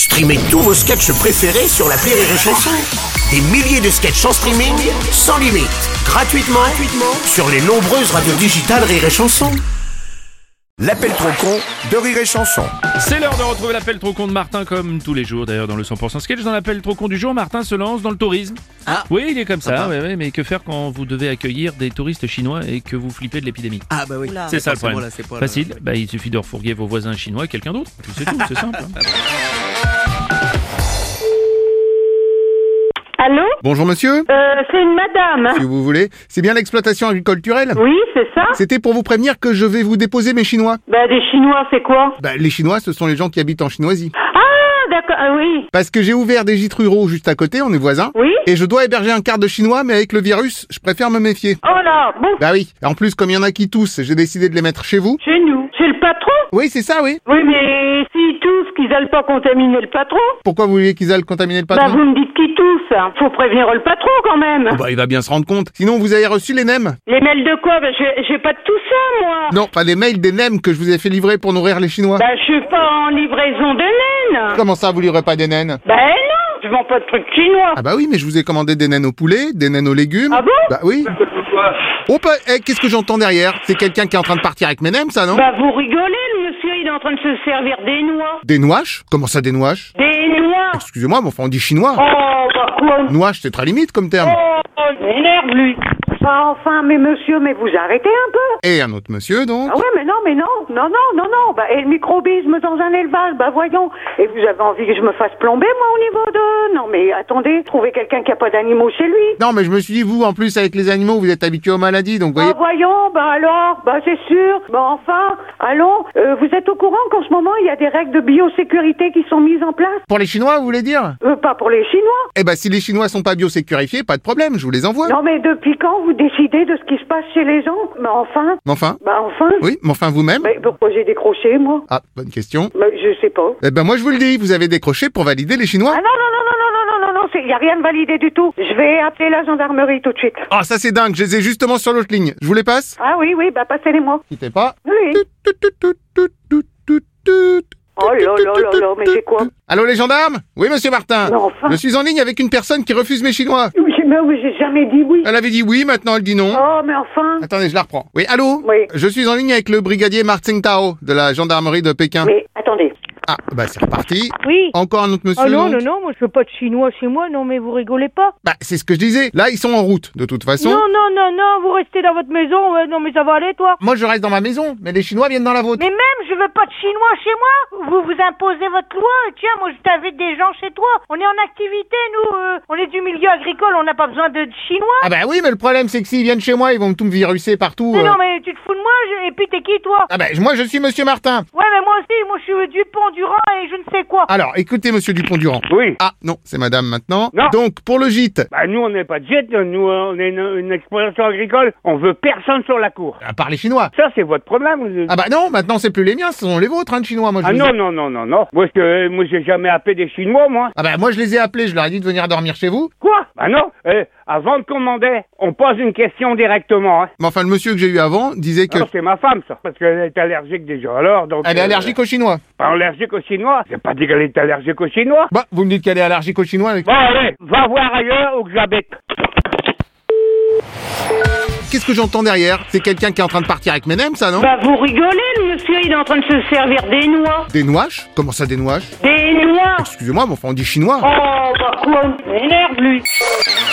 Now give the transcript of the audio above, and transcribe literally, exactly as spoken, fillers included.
Streamez tous vos sketchs préférés sur l'appli Rire et Chanson. Des milliers de sketchs en streaming, sans limite, gratuitement, gratuitement sur les nombreuses radios digitales Rire et Chanson. L'appel trop con de Rire et Chanson. C'est l'heure de retrouver l'appel trop con de Martin, comme tous les jours d'ailleurs dans le cent pour cent sketch. Dans l'appel trop con du jour, Martin se lance dans le tourisme. Ah. Oui, il est comme ça, Ah. ouais, ouais, mais que faire quand vous devez accueillir des touristes chinois et que vous flippez de l'épidémie? Ah bah oui. Oula. C'est ça le problème. Là, c'est pas Facile, bah, il suffit de refourguer vos voisins chinois et quelqu'un d'autre. Puis c'est tout, c'est simple. hein. Allô? Bonjour monsieur, Euh, c'est une madame. si vous voulez. C'est bien l'exploitation agriculturelle? Oui, c'est ça? C'était pour vous prévenir que je vais vous déposer mes Chinois. Bah, des Chinois, c'est quoi? Bah, les Chinois, ce sont les gens qui habitent en Chinoisie. Ah, d'accord, ah, oui. Parce que j'ai ouvert des gîtes ruraux juste à côté, on est voisins. Oui? Et je dois héberger un quart de Chinois, mais avec le virus, je préfère me méfier. Oh là, bon, Bah oui. En plus, comme il y en a qui toussent, j'ai décidé de les mettre chez vous. chez nous. Chez le patron? Oui, c'est ça, oui. Oui, mais s'ils toussent, qu'ils aillent pas contaminer le patron? Pourquoi vous voulez qu'ils aillent contaminer le Bah, patron? vous me dites qu'ils toussent. Faut prévenir le patron, quand même. Oh bah, il va bien se rendre compte. Sinon, vous avez reçu les nems? Les mails de quoi? Bah, j'ai j'ai pas de tout ça, moi. Non, pas des mails, des nems que je vous ai fait livrer pour nourrir les Chinois. Bah, je suis pas en livraison de naine. Comment ça, vous livrez pas des naines? Bah, non, je vends pas de trucs chinois. Ah bah oui, mais je vous ai commandé des naines au poulet, des naines aux légumes. Ah bon? Bah oui. Oh bah, eh, qu'est-ce que j'entends derrière? C'est quelqu'un qui est en train de partir avec mes nems, ça, non? Bah, vous rigolez, le monsieur, il est en train de se servir des noix. Des nouaches? Comment ça, des nouaches? Des noix. Excusez-moi, mais enfin, on dit chinois. Oh, bah, quoi? Nouache, c'est très limite comme terme. Oh, il m'énerve, lui. Enfin, enfin, mais monsieur, mais vous arrêtez un peu. Et un autre monsieur, donc? Ah ouais, mais non, mais non, non, non, non, non. Bah, et le microbisme dans un élevage, bah voyons. Et vous avez envie que je me fasse plomber, moi, au niveau de... Non, mais attendez, trouvez quelqu'un qui a pas d'animaux chez lui. Non, mais je me suis dit, vous, en plus, avec les animaux, vous êtes habitué aux maladies, donc vous voyez... Ah voyons, bah alors, bah c'est sûr. Bah enfin, allons, euh, vous êtes au courant qu'en ce moment, il y a des règles de biosécurité qui sont mises en place? Pour les Chinois, vous voulez dire? Euh, pas pour les Chinois. Eh ben, si les Chinois sont pas biosécurifiés, pas de problème, je vous les envoie. Non, mais depuis quand vous décidez de ce qui se passe chez les gens? Bah enfin, Mais enfin? bah enfin. Oui, mais enfin vous-même? Mais pourquoi j'ai décroché, moi? Ah, bonne question. Mais je sais pas. Eh ben, moi, je vous le dis, vous avez décroché pour valider les Chinois? Ah non, non, non, non, non, non, non, non, non, il n'y a rien de validé du tout. Je vais appeler la gendarmerie tout de suite. Ah, ça c'est dingue, je les ai justement sur l'autre ligne. Je vous les passe? Ah oui, oui, bah passez-les-moi. Quittez pas. Oui. Tut, tut, tut, tut, tut, tut, tut. Oh là là là là, mais c'est quoi? Allô les gendarmes? Oui monsieur Martin. Mais enfin. Je suis en ligne avec une personne qui refuse mes Chinois. Oui, mais oui, j'ai jamais dit oui. Elle avait dit oui, maintenant elle dit non. Oh, mais enfin. Attendez, je la reprends. Oui, allô? Oui. Je suis en ligne avec le brigadier Martin Tao de la gendarmerie de Pékin. Mais attendez. Ah, bah c'est reparti. Oui. Encore un autre monsieur, Oh non, donc? non, non, moi je veux pas de chinois chez moi, non mais vous rigolez pas. Bah c'est ce que je disais. Là, ils sont en route, de toute façon. Non, non, non, non, vous restez dans votre maison, ouais, non mais ça va aller toi. Moi, je reste dans ma maison, mais les Chinois viennent dans la vôtre. Mais même, je veux pas de chinois chez moi. Vous vous imposez votre loi. Tiens, moi je t'invite des gens chez toi. On est en activité, nous. euh, on est du milieu agricole, on n'a pas besoin de, de chinois. Ah bah oui, mais le problème, c'est que s'ils viennent chez moi, ils vont tout me viruser partout. Mais euh. non, mais tu te fous de moi, je- et puis t'es qui toi? Ah bah moi, je suis monsieur Martin. Ouais, mais moi aussi, moi je suis Dupont-Durand et je ne sais quoi. Alors, écoutez, monsieur Dupont-Durand. Oui. Ah, non, c'est madame maintenant. Non. Donc, pour le gîte, Bah nous on n'est pas de gîte, nous on est une, une exploitation agricole, on veut personne sur la cour. à part les Chinois. Ça c'est votre problème. vous- Ah bah non, maintenant, c'est plus les miens, ce sont les vôtres, hein, de Chinois. Moi, je Ah les non, ai- non, non, non, non. Moi, je, moi j'ai jamais appelé des Chinois, moi. Ah bah moi, je les ai appelés, je leur ai dit de venir dormir chez vous. Quoi? Bah non. Euh, avant de commander, on pose une question directement. Hein. Mais enfin, le monsieur que j'ai eu avant disait que... Alors, c'est ma femme, ça. Parce qu'elle est allergique déjà. Alors, donc... Elle est euh, allergique aux Chinois. Pas allergique aux Chinois. J'ai pas dit qu'elle est allergique aux Chinois. Bah, vous me dites qu'elle est allergique aux Chinois avec... Bon, allez, va voir ailleurs où que j'habite. Qu'est-ce que j'entends derrière? C'est quelqu'un qui est en train de partir avec mes nems, ça, non? Bah, vous rigolez, le monsieur, il est en train de se servir des noix. Des nouaches? Comment ça, des nouaches? Des noix. Excusez-moi, mais enfin, on dit chinois. Oh, bah, quoi? Il m'énerve, lui.